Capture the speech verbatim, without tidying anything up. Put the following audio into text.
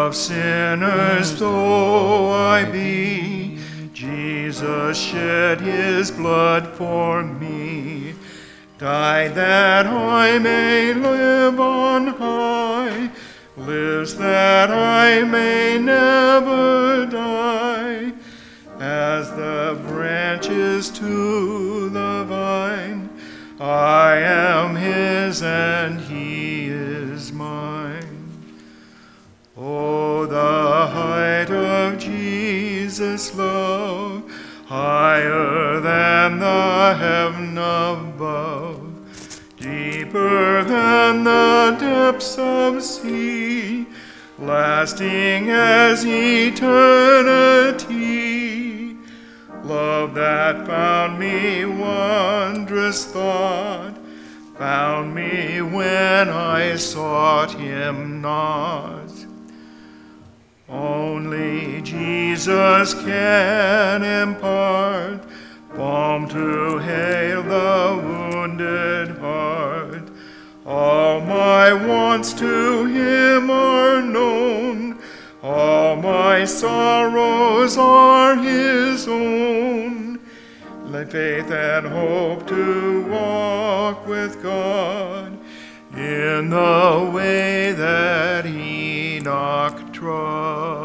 of sinners though I be, Jesus shed his blood for me, died that I may live on high, lives that I may never die. As the branches to the vine, I am his and he is mine. Oh, the height of Jesus' love, higher than the heaven above, deeper than the depths of sea, lasting as eternity. Love that found me, wondrous thought, found me when I sought him not. Only Jesus can impart balm to heal the wounded heart. All my wants to him are known, all my sorrows are his own. Let faith and hope to walk with God in the way that Enoch trod.